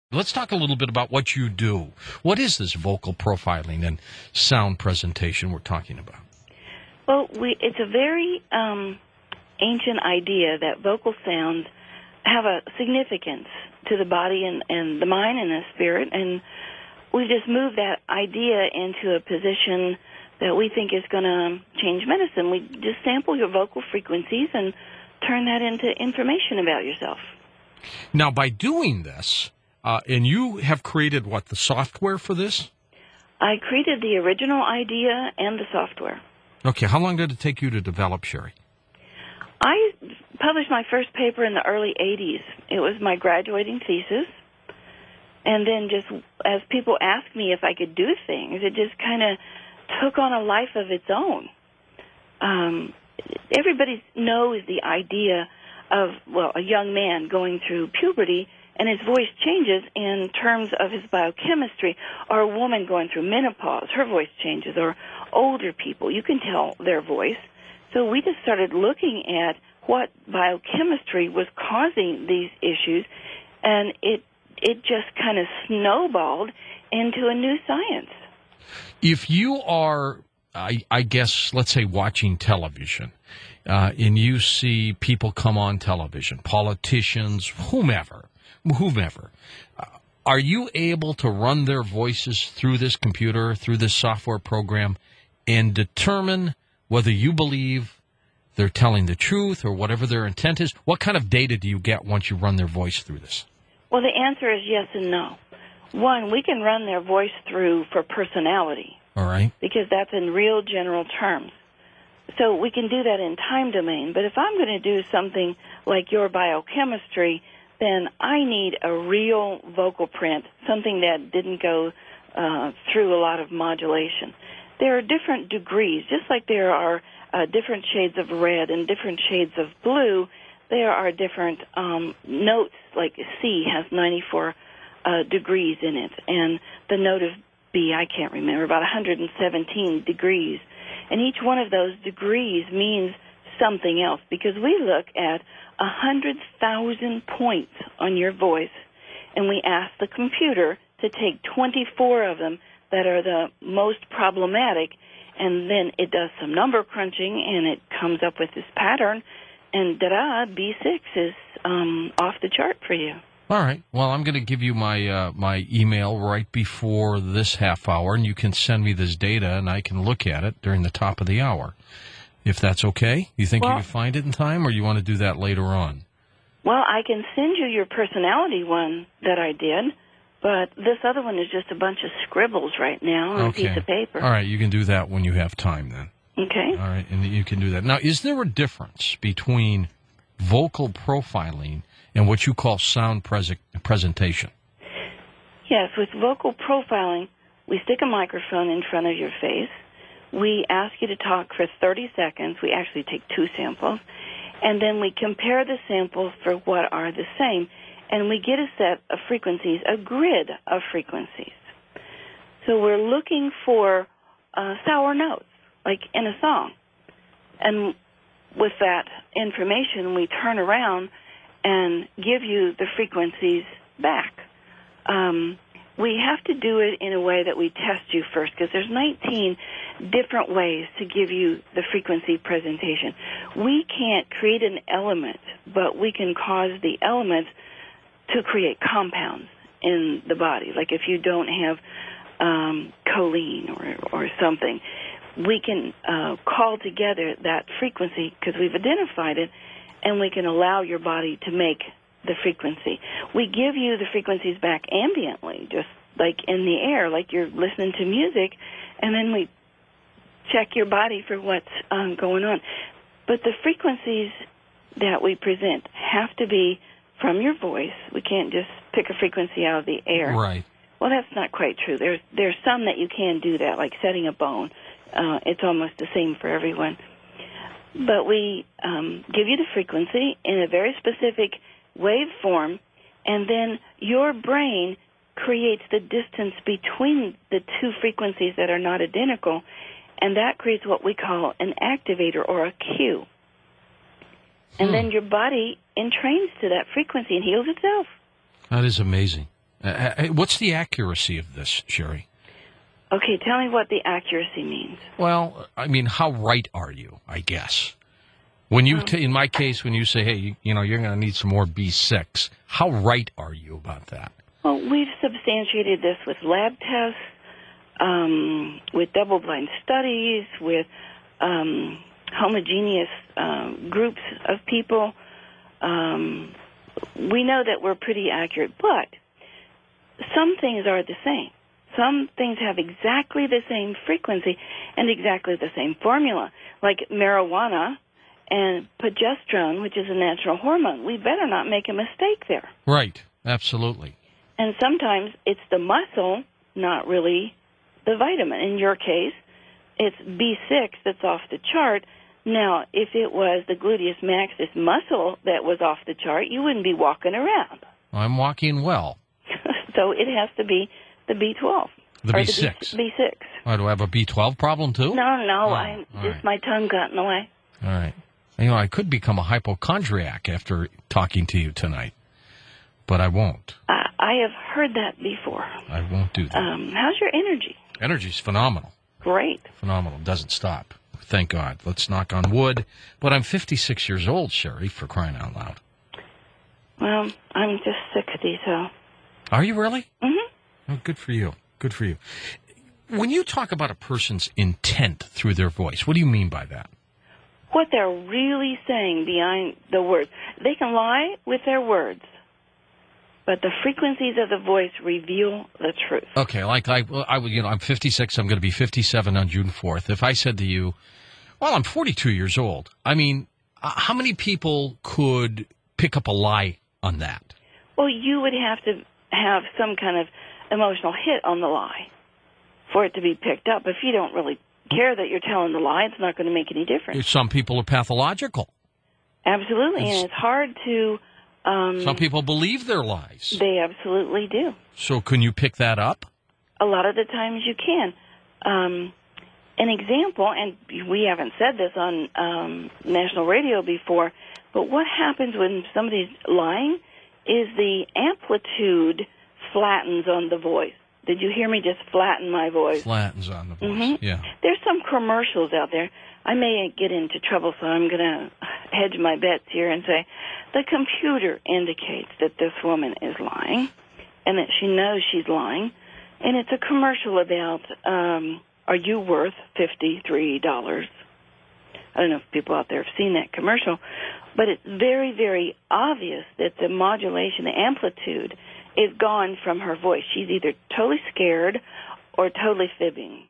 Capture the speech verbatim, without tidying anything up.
Let's talk a little bit about what you do. What is this vocal profiling and sound presentation we're talking about? Well, we, it's a very um, ancient idea that vocal sounds have a significance to the body and, and the mind and the spirit, and we just moved that idea into a position that we think is going to change medicine. We just sample your vocal frequencies and turn that into information about yourself. Now, by doing this, uh, and you have created, what, the software for this? I created the original idea and the software. Okay, how long did it take you to develop, Sherry? I published my first paper in the early eighties. It was my graduating thesis. And then just as people asked me if I could do things, it just kind of took on a life of its own. Um, everybody knows the idea of, well, a young man going through puberty and his voice changes in terms of his biochemistry, or a woman going through menopause, her voice changes, or older people, you can tell their voice. So we just started looking at what biochemistry was causing these issues, and it it just kind of snowballed into a new science. If you are, I, I guess, let's say watching television, uh, and you see people come on television, politicians, whomever, whomever, uh, are you able to run their voices through this computer, through this software program, and determine whether you believe they're telling the truth or whatever their intent is? What kind of data do you get once you run their voice through this? Well, the answer is yes and no. One, we can run their voice through for personality. All right. Because that's in real general terms. So we can do that in time domain. But if I'm going to do something like your biochemistry, then I need a real vocal print, something that didn't go uh, through a lot of modulation. There are different degrees, just like there are uh, different shades of red and different shades of blue. There are different um, notes, like C has ninety-four uh, degrees in it, and the note of B, I can't remember, about one hundred seventeen degrees. And each one of those degrees means something else, because we look at one hundred thousand points on your voice, and we ask the computer to take twenty-four of them that are the most problematic, and then it does some number crunching, and it comes up with this pattern, and da-da, B six is um, off the chart for you. All right. Well, I'm going to give you my uh, my email right before this half hour, and you can send me this data, and I can look at it during the top of the hour, if that's okay. You think well, you can find it in time, or you want to do that later on? Well, I can send you your personality one that I did, but this other one is just a bunch of scribbles right now on okay. a piece of paper. All right. You can do that when you have time, then. Okay. All right, and you can do that. Now, is there a difference between vocal profiling and what you call sound pres- presentation? Yes, with vocal profiling, we stick a microphone in front of your face. We ask you to talk for thirty seconds. We actually take two samples. And then we compare the samples for what are the same. And we get a set of frequencies, a grid of frequencies. So we're looking for uh, sour notes, like in a song. And with that information, we turn around and give you the frequencies back. Um, we have to do it in a way that we test you first, because there's nineteen different ways to give you the frequency presentation. We can't create an element, but we can cause the elements to create compounds in the body. Like if you don't have um, choline or, or something, we can uh, call together that frequency because we've identified it, and we can allow your body to make the frequency. We give you the frequencies back ambiently, just like in the air, like you're listening to music, and then we check your body for what's um, going on. But the frequencies that we present have to be from your voice. We can't just pick a frequency out of the air. Right. Well, that's not quite true. There's there's some that you can do that, like setting a bone. Uh, it's almost the same for everyone. But we um, give you the frequency in a very specific waveform, and then your brain creates the distance between the two frequencies that are not identical, and that creates what we call an activator or a cue. And hmm. then your body entrains to that frequency and heals itself. That is amazing. Uh, what's the accuracy of this, Sherry? Okay, tell me what the accuracy means. Well, I mean, how right are you, I guess? When you, t- in my case, when you say, hey, you, you know, you're going to need some more B six, how right are you about that? Well, we've substantiated this with lab tests, um, with double-blind studies, with um, homogeneous um, groups of people. Um, we know that we're pretty accurate, but some things are the same. Some things have exactly the same frequency and exactly the same formula, like marijuana and progesterone, which is a natural hormone. We better not make a mistake there. Right, absolutely. And sometimes it's the muscle, not really the vitamin. In your case, it's B six that's off the chart. Now, if it was the gluteus maximus muscle that was off the chart, you wouldn't be walking around. I'm walking well. So it has to be the B twelve. The or B six. The B six. Oh, do I have a B twelve problem, too? No, no, oh, I just right. my tongue got in the way. All right. You know, I could become a hypochondriac after talking to you tonight, but I won't. I, I have heard that before. I won't do that. Um, how's your energy? Energy's phenomenal. Great. Phenomenal. Doesn't stop. Thank God. Let's knock on wood. But I'm fifty-six years old, Sherry, for crying out loud. Well, I'm just sixty, so. Are you really? Mm-hmm. Oh, good for you. Good for you. When you talk about a person's intent through their voice, what do you mean by that? What they're really saying behind the words. They can lie with their words, but the frequencies of the voice reveal the truth. Okay, like I, I would, you know, I'm fifty-six. I'm going to be fifty-seven on June fourth. If I said to you, "Well, I'm forty-two years old," I mean, uh, how many people could pick up a lie on that? Well, you would have to have some kind of emotional hit on the lie for it to be picked up. If you don't really care that you're telling the lie, it's not going to make any difference. Some people are pathological. Absolutely, and it's hard to... Um, Some people believe their lies. They absolutely do. So can you pick that up? A lot of the times you can. Um, an example, and we haven't said this on um, national radio before, but what happens when somebody's lying is the amplitude flattens on the voice. Did you hear me just flatten my voice? Flattens on the voice, mm-hmm. yeah. There's some commercials out there. I may get into trouble, so I'm going to hedge my bets here and say the computer indicates that this woman is lying and that she knows she's lying. And it's a commercial about, um, are you worth fifty-three dollars? I don't know if people out there have seen that commercial, but it's very, very obvious that the modulation, the amplitude, is gone from her voice. She's either totally scared or totally fibbing.